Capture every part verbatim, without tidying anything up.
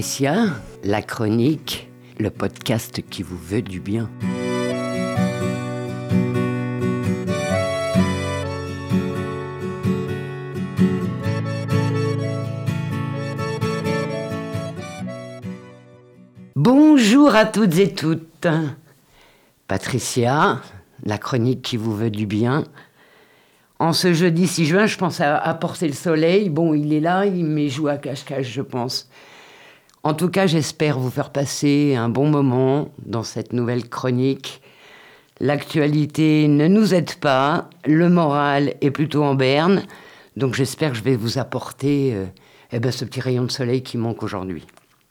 Patricia, la chronique, le podcast qui vous veut du bien. Bonjour à toutes et toutes. Patricia, la chronique qui vous veut du bien. En ce jeudi six juin, je pense à apporter le soleil. Bon, il est là, il me joue à cache-cache, je pense. En tout cas, j'espère vous faire passer un bon moment dans cette nouvelle chronique. L'actualité ne nous aide pas, le moral est plutôt en berne. Donc j'espère que je vais vous apporter euh, eh ben, ce petit rayon de soleil qui manque aujourd'hui.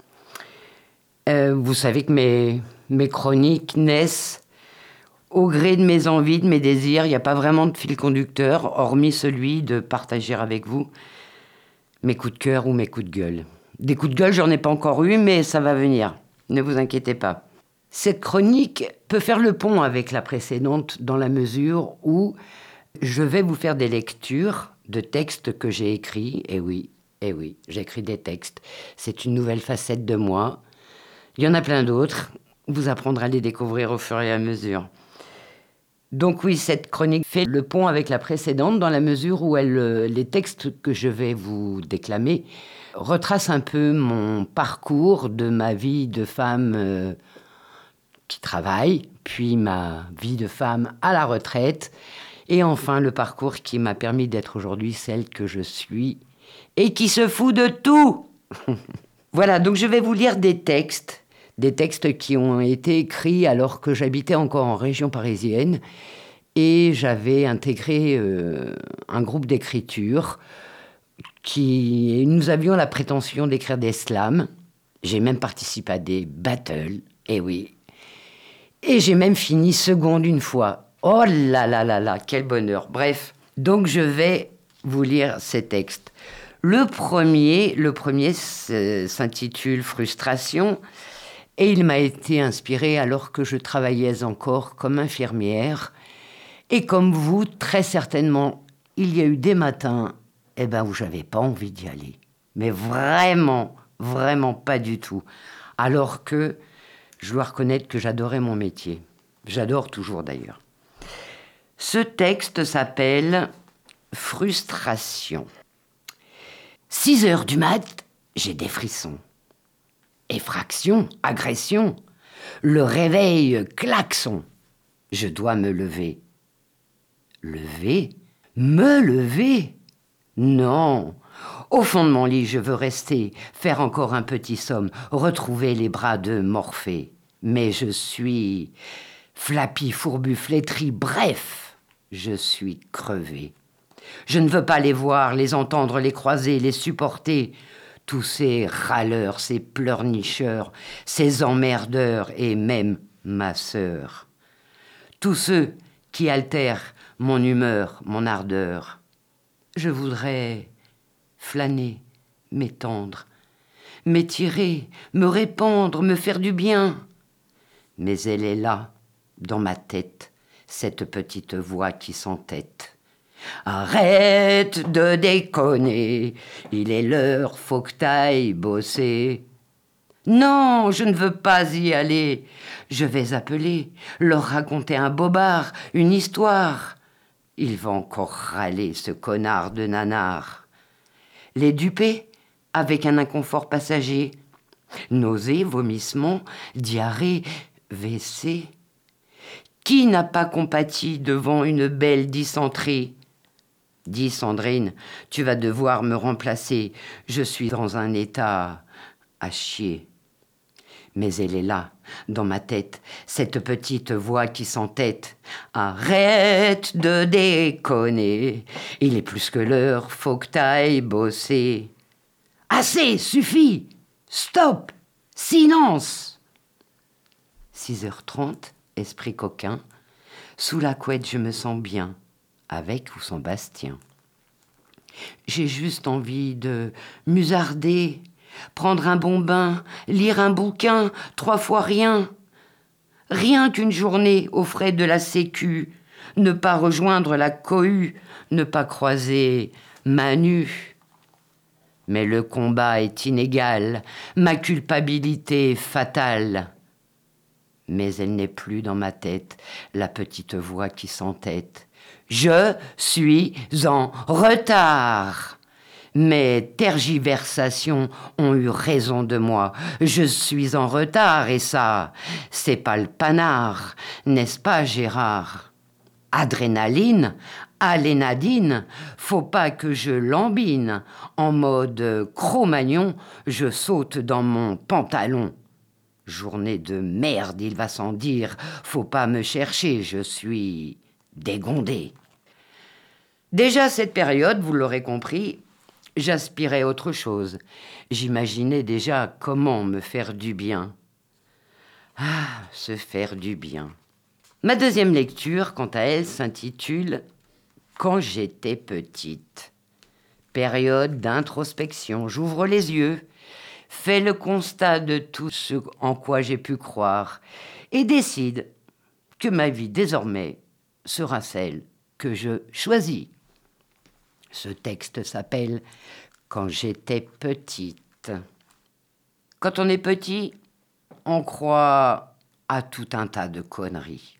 Euh, vous savez que mes, mes chroniques naissent au gré de mes envies, de mes désirs. Il n'y a pas vraiment de fil conducteur, hormis celui de partager avec vous mes coups de cœur ou mes coups de gueule. Des coups de gueule, j'en ai pas encore eu, mais ça va venir. Ne vous inquiétez pas. Cette chronique peut faire le pont avec la précédente dans la mesure où je vais vous faire des lectures de textes que j'ai écrits. Et oui, et oui, j'écris des textes. C'est une nouvelle facette de moi. Il y en a plein d'autres. Vous apprendrez à les découvrir au fur et à mesure. Donc oui, cette chronique fait le pont avec la précédente dans la mesure où elle, les textes que je vais vous déclamer retracent un peu mon parcours de ma vie de femme euh, qui travaille, puis ma vie de femme à la retraite, et enfin le parcours qui m'a permis d'être aujourd'hui celle que je suis et qui se fout de tout. Voilà, donc je vais vous lire des textes. Des textes qui ont été écrits alors que j'habitais encore en région parisienne et j'avais intégré euh, un groupe d'écriture qui... Nous avions la prétention d'écrire des slams. J'ai même participé à des battles, et oui. Et j'ai même fini seconde une fois. Oh là là là là, quel bonheur. Bref, donc je vais vous lire ces textes. Le premier, le premier s'intitule « Frustration ». Et il m'a été inspiré alors que je travaillais encore comme infirmière. Et comme vous, très certainement, il y a eu des matins eh ben, où je n'avais pas envie d'y aller. Mais vraiment, vraiment pas du tout. Alors que je dois reconnaître que j'adorais mon métier. J'adore toujours d'ailleurs. Ce texte s'appelle « Frustration ». Six heures du mat', j'ai des frissons. Effraction, agression, le réveil, klaxon. Je dois me lever. Lever? Me lever? Non. Au fond de mon lit, je veux rester, faire encore un petit somme, retrouver les bras de Morphée. Mais je suis flappy, fourbu, flétri, bref, je suis crevé. Je ne veux pas les voir, les entendre, les croiser, les supporter. Tous ces râleurs, ces pleurnicheurs, ces emmerdeurs et même ma sœur. Tous ceux qui altèrent mon humeur, mon ardeur. Je voudrais flâner, m'étendre, m'étirer, me répandre, me faire du bien. Mais elle est là, dans ma tête, cette petite voix qui s'entête. Arrête de déconner, il est l'heure, faut que t'ailles bosser. Non, je ne veux pas y aller. Je vais appeler, leur raconter un bobard, une histoire. Il va encore râler, ce connard de nanar. Les duper avec un inconfort passager. Nausées, vomissements, diarrhée, W C. Qui n'a pas compati devant une belle dysenterie? Dis Sandrine, tu vas devoir me remplacer. Je suis dans un état à chier. Mais elle est là, dans ma tête, cette petite voix qui s'entête. Arrête de déconner, il est plus que l'heure, faut que t'ailles bosser. Assez, suffit, stop, silence. six heures trente, esprit coquin, sous la couette je me sens bien. Avec ou sans Bastien. J'ai juste envie de musarder, prendre un bon bain, lire un bouquin, trois fois rien. Rien qu'une journée aux frais de la sécu, ne pas rejoindre la cohue, ne pas croiser Manu. Mais le combat est inégal, ma culpabilité est fatale. Mais elle n'est plus dans ma tête, la petite voix qui s'entête. Je suis en retard. Mes tergiversations ont eu raison de moi. Je suis en retard et ça, c'est pas le panard, n'est-ce pas Gérard? Adrénaline, alénadine, faut pas que je lambine. En mode Cro-Magnon, je saute dans mon pantalon. Journée de merde, il va sans dire, faut pas me chercher, je suis dégondé. Déjà à cette période, vous l'aurez compris, j'aspirais à autre chose. J'imaginais déjà comment me faire du bien. Ah, se faire du bien. Ma deuxième lecture, quant à elle, s'intitule « Quand j'étais petite ». Période d'introspection. J'ouvre les yeux, fais le constat de tout ce en quoi j'ai pu croire et décide que ma vie désormais sera celle que je choisis. Ce texte s'appelle « Quand j'étais petite ». Quand on est petit, on croit à tout un tas de conneries.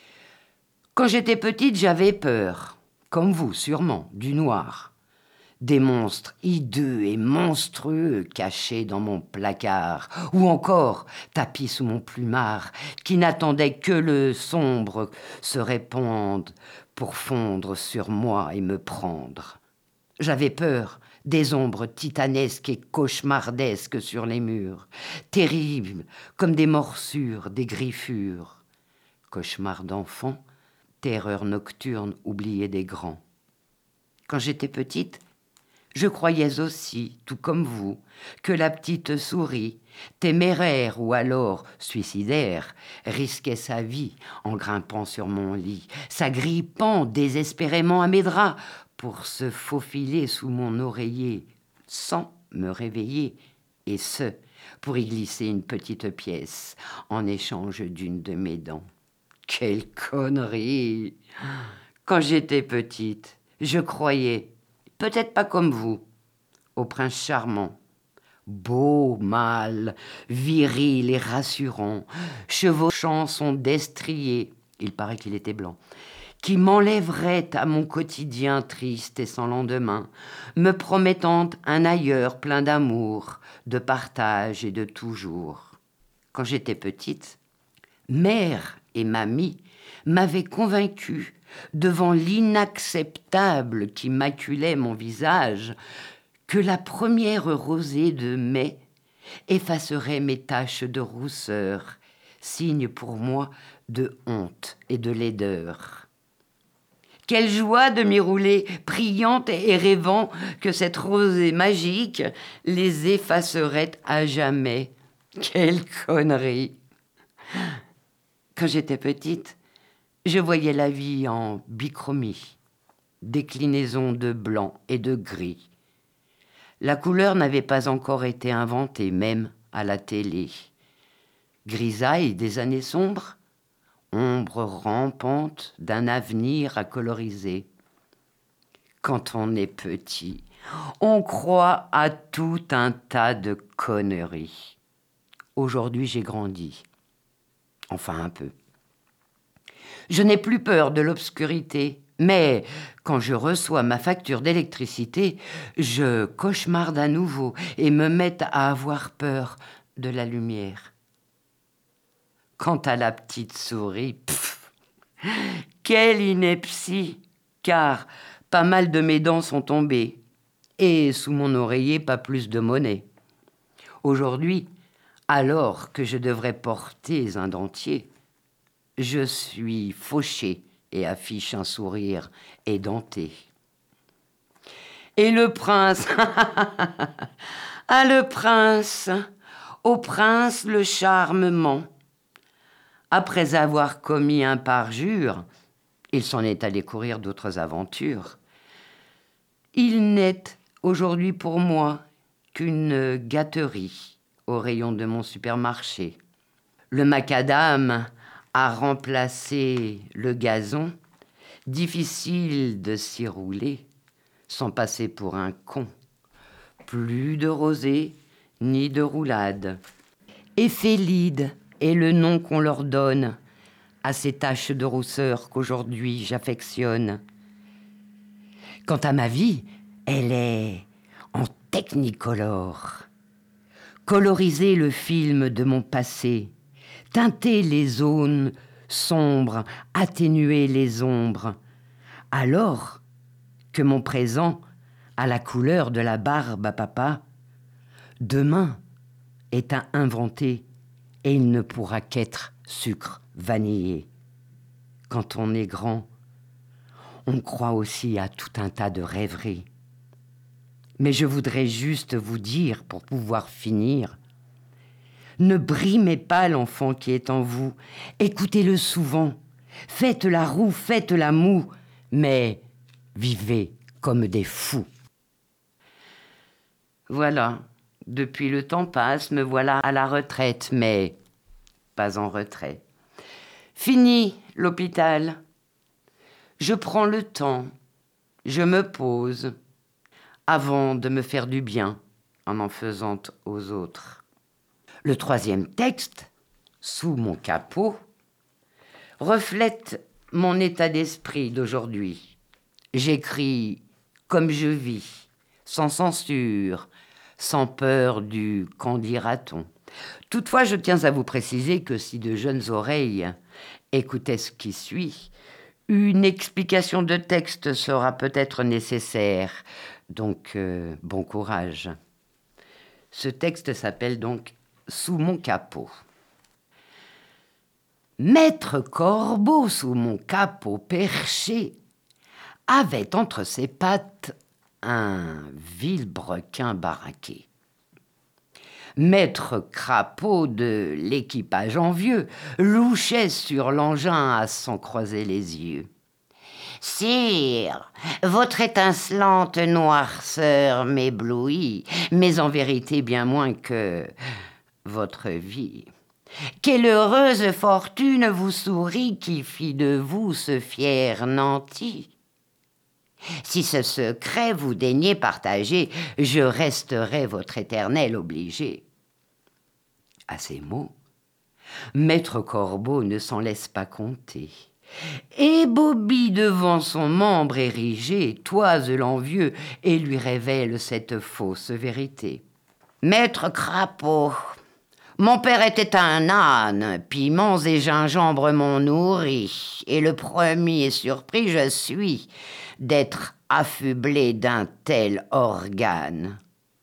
Quand j'étais petite, j'avais peur, comme vous sûrement, du noir. Des monstres hideux et monstrueux cachés dans mon placard, ou encore tapis sous mon plumard, qui n'attendaient que le sombre se répandre pour fondre sur moi et me prendre. J'avais peur des ombres titanesques et cauchemardesques sur les murs, terribles comme des morsures, des griffures. Cauchemar d'enfant, terreur nocturne oubliée des grands. Quand j'étais petite, je croyais aussi, tout comme vous, que la petite souris, téméraire ou alors suicidaire, risquait sa vie en grimpant sur mon lit, s'agrippant désespérément à mes draps pour se faufiler sous mon oreiller sans me réveiller, et ce, pour y glisser une petite pièce en échange d'une de mes dents. Quelle connerie! Quand j'étais petite, je croyais, peut-être pas comme vous, au prince charmant. Beau, mâle, viril et rassurant, chevauchant son destrier, il paraît qu'il était blanc, qui m'enlèverait à mon quotidien triste et sans lendemain, me promettant un ailleurs plein d'amour, de partage et de toujours. Quand j'étais petite, mère et mamie m'avaient convaincue, devant l'inacceptable qui maculait mon visage, que la première rosée de mai effacerait mes taches de rousseur, signe pour moi de honte et de laideur. Quelle joie de m'y rouler, priante et rêvant que cette rosée magique les effacerait à jamais. Quelle connerie! Quand j'étais petite, je voyais la vie en bichromie, déclinaison de blanc et de gris. La couleur n'avait pas encore été inventée, même à la télé. Grisaille des années sombres, ombre rampante d'un avenir à coloriser. Quand on est petit, on croit à tout un tas de conneries. Aujourd'hui, j'ai grandi. Enfin, un peu. Je n'ai plus peur de l'obscurité, mais quand je reçois ma facture d'électricité, je cauchemarde à nouveau et me mets à avoir peur de la lumière. Quant à la petite souris, pff, quelle ineptie, car pas mal de mes dents sont tombées, et sous mon oreiller, pas plus de monnaie. Aujourd'hui, alors que je devrais porter un dentier, je suis fauché et affiche un sourire édenté. Et le prince, ah le prince, au prince le charme ment. Après avoir commis un parjure, il s'en est allé courir d'autres aventures. Il n'est aujourd'hui pour moi qu'une gâterie au rayon de mon supermarché. Le macadam a remplacé le gazon, difficile de s'y rouler sans passer pour un con. plus de rosée ni de roulade. Éphélides est le nom qu'on leur donne à ces taches de rousseur qu'aujourd'hui j'affectionne. Quant à ma vie, elle est en technicolore. Coloriser le film de mon passé, teinter les zones sombres, atténuer les ombres, alors que mon présent a la couleur de la barbe à papa, demain est à inventer et il ne pourra qu'être sucre vanillé. Quand on est grand, on croit aussi à tout un tas de rêveries. Mais je voudrais juste vous dire, pour pouvoir finir, ne brimez pas l'enfant qui est en vous. Écoutez-le souvent. Faites la roue, faites la moue, mais vivez comme des fous. Voilà, depuis le temps passe, me voilà à la retraite, mais pas en retrait. Fini l'hôpital. Je prends le temps, je me pose, avant de me faire du bien en en faisant aux autres. Le troisième texte, Sous mon capot, reflète mon état d'esprit d'aujourd'hui. J'écris comme je vis, sans censure, sans peur du « qu'en dira-t-on ». Toutefois, je tiens à vous préciser que si de jeunes oreilles écoutaient ce qui suit, une explication de texte sera peut-être nécessaire. Donc, euh, bon courage. Ce texte s'appelle donc « Sous mon capot ». Maître Corbeau, sous mon capot perché, avait entre ses pattes un vilebrequin baraqué. Maître Crapaud de l'équipage envieux louchait sur l'engin à s'en croiser les yeux. « Sire, votre étincelante noirceur m'éblouit, mais en vérité bien moins que votre vie. Quelle heureuse fortune vous sourit qui fit de vous ce fier nanti. Si ce secret vous daignez partager, je resterai votre éternel obligé. » À ces mots, Maître Corbeau ne s'en laisse pas compter. Et Bobby, devant son membre érigé, toise l'envieux et lui révèle cette fausse vérité. « Maître Crapaud, mon père était un âne, piments et gingembre m'ont nourri, et le premier surpris je suis d'être affublé d'un tel organe. »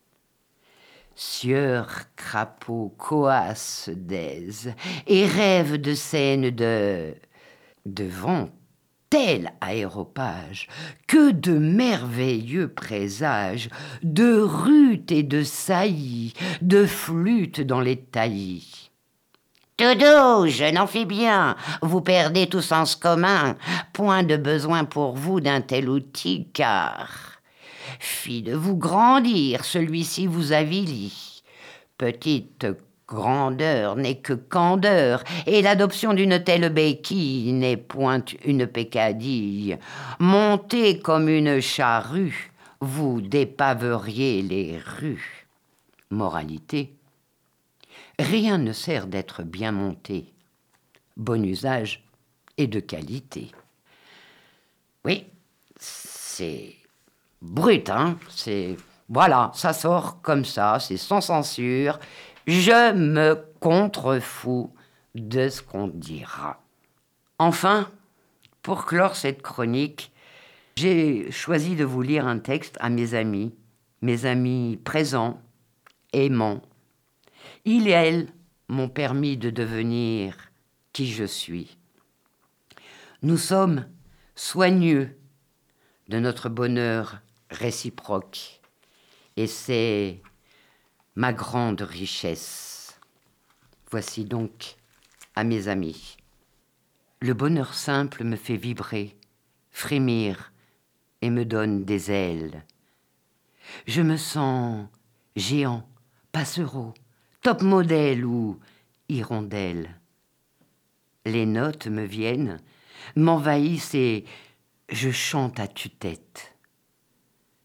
Sieur Crapaud coasse d'aise et rêve de scènes de... devant tel aéropage, que de merveilleux présages, de rutes et de saillies, de flûtes dans les taillis. « Tout doux, jeune amphibien, vous perdez tout sens commun, point de besoin pour vous d'un tel outil, car, fit de vous grandir, celui-ci vous avilit. Petite grandeur n'est que candeur, et l'adoption d'une telle béquille n'est point une peccadille. Montez comme une charrue, vous dépaveriez les rues. » Moralité. Rien ne sert d'être bien monté. Bon usage et de qualité. Oui, c'est brut, hein, c'est... Voilà, ça sort comme ça, c'est sans censure. Je me contrefous de ce qu'on dira. Enfin, pour clore cette chronique, j'ai choisi de vous lire un texte à mes amis, mes amis présents, aimants. Ils et elles m'ont permis de devenir qui je suis. Nous sommes soigneux de notre bonheur réciproque, et c'est ma grande richesse. Voici donc à mes amis. Le bonheur simple me fait vibrer, frémir et me donne des ailes. Je me sens géant, passereau, top modèle ou hirondelle. Les notes me viennent, m'envahissent et je chante à tue-tête.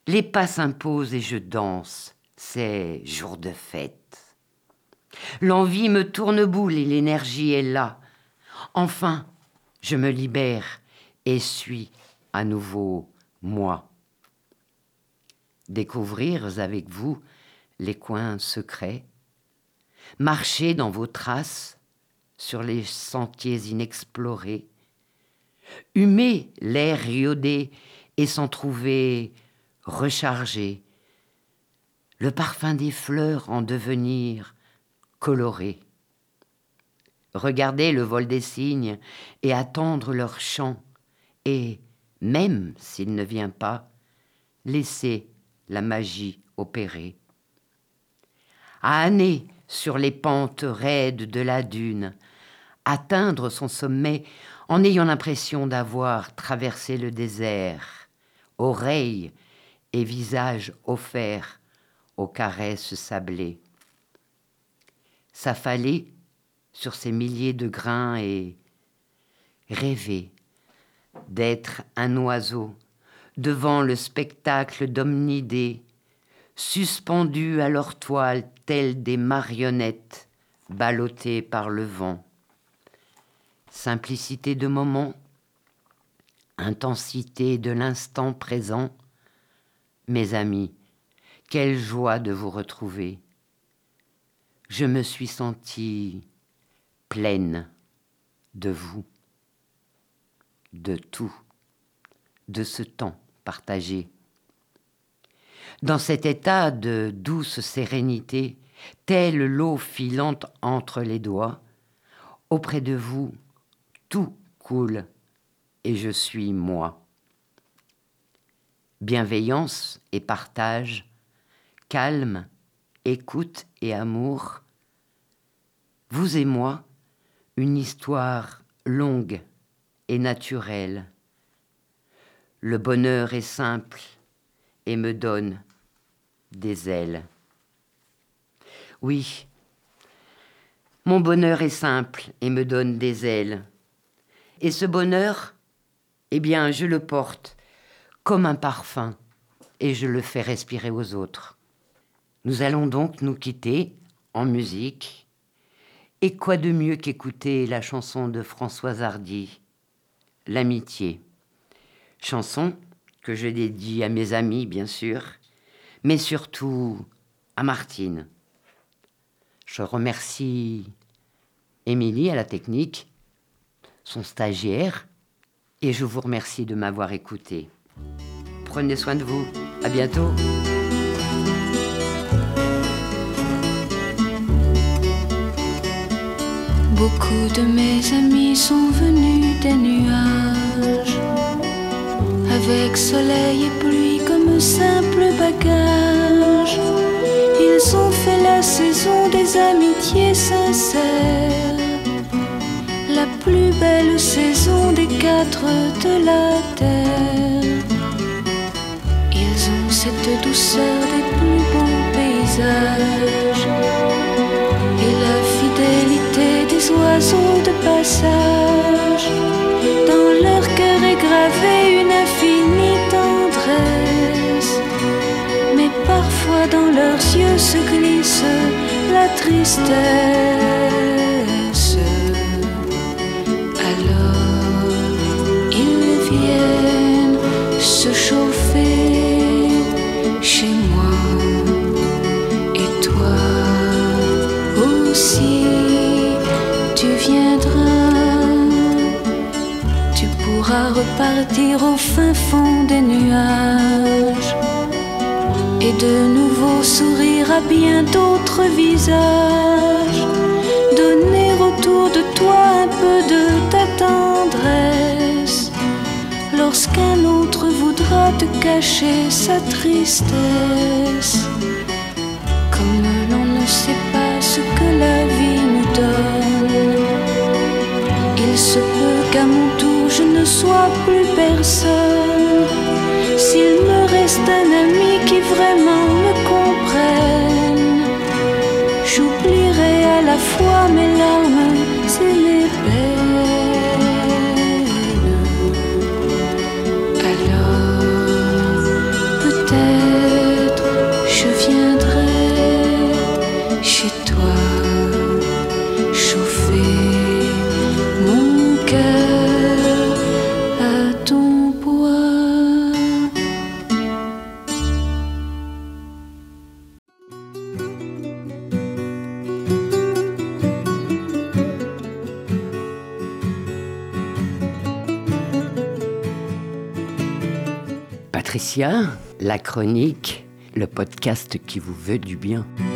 Les pas s'imposent et je danse, c'est jour de fête. L'envie me tourne boule et l'énergie est là. Enfin, je me libère et suis à nouveau moi. Découvrir avec vous les coins secrets, marcher dans vos traces sur les sentiers inexplorés, humer l'air iodé et s'en trouver rechargé, le parfum des fleurs en devenir coloré. Regarder le vol des cygnes et attendre leur chant, et, même s'il ne vient pas, laisser la magie opérer. À âner sur les pentes raides de la dune, atteindre son sommet en ayant l'impression d'avoir traversé le désert, oreilles et visage offerts aux caresses sablées. S'affaler sur ces milliers de grains et rêver d'être un oiseau devant le spectacle d'omnidés, suspendus à leur toile tels des marionnettes ballottées par le vent. Simplicité de moment, intensité de l'instant présent. Mes amis, quelle joie de vous retrouver. Je me suis sentie pleine de vous, de tout, de ce temps partagé. Dans cet état de douce sérénité, telle l'eau filante entre les doigts, auprès de vous, tout coule et je suis moi. Bienveillance et partage, calme, écoute et amour, vous et moi, une histoire longue et naturelle. Le bonheur est simple et me donne des ailes. Oui, mon bonheur est simple et me donne des ailes. Et ce bonheur, eh bien, je le porte comme un parfum et je le fais respirer aux autres. Nous allons donc nous quitter en musique. Et quoi de mieux qu'écouter la chanson de Françoise Hardy, L'amitié. Chanson que je dédie à mes amis, bien sûr, mais surtout à Martine. Je remercie Émilie à la technique, son stagiaire, et je vous remercie de m'avoir écouté. Prenez soin de vous. À bientôt. Beaucoup de mes amis sont venus des nuages, avec soleil et pluie comme simple bagage. Ils ont fait la saison des amitiés sincères, la plus belle saison des quatre de la terre. Ils ont cette douceur des plus beaux paysages et la fidélité des oiseaux de passage. Dans leur cœur est gravée une infinie tendresse, mais parfois dans leurs yeux se glisse la tristesse. Alors ils viennent se chauffer chez moi, et toi aussi tu viendras. Tu pourras repartir au fin fond des nuages et de nouveau sourire à bien d'autres visages, donner autour de toi un peu de ta tendresse lorsqu'un autre voudra te cacher sa tristesse. Comme l'on ne sait pas ce que la vie nous donne, il se peut qu'à mon tour je ne sois plus personne. S'il me reste un ami qui vraiment me comprenne, j'oublierai à la fois mes larmes et mes peines. Alors peut-être Patricia, la chronique, le podcast qui vous veut du bien.